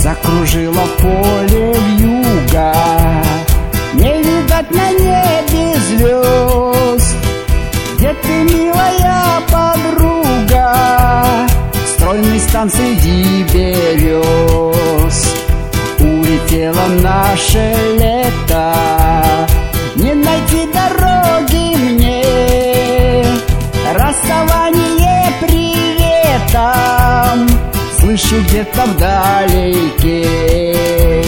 Закружило поле вьюга, не видать на небе звезд. Где ты, милая подруга, стройный стан среди берез? Улетело наше лето, не найти дороги мне. Расставание приветом слышу где-то вдалеке.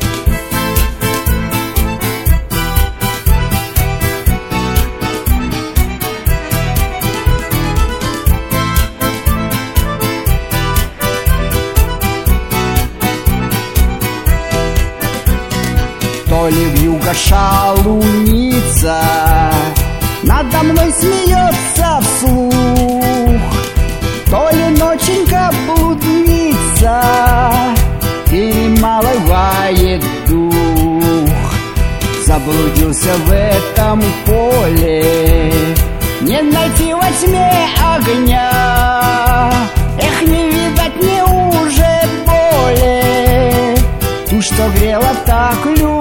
То ли вьюга шалунится, надо мной смеется вслух, то ли ноченька блудница перемалывает дух. Заблудился в этом поле, не найти во тьме огня. Эх, не видать мне уже боли ту, что грела так любя.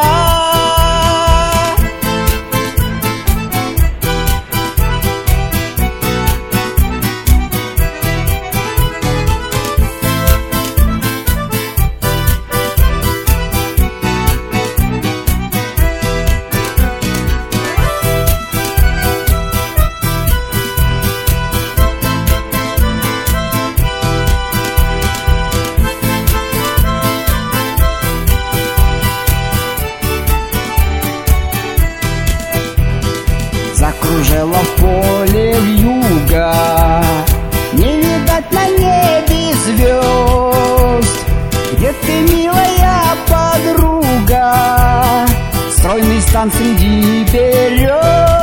Закружило поле вьюга, не видать на небе звезд. Где ты, милая подруга, стройный стан среди берез?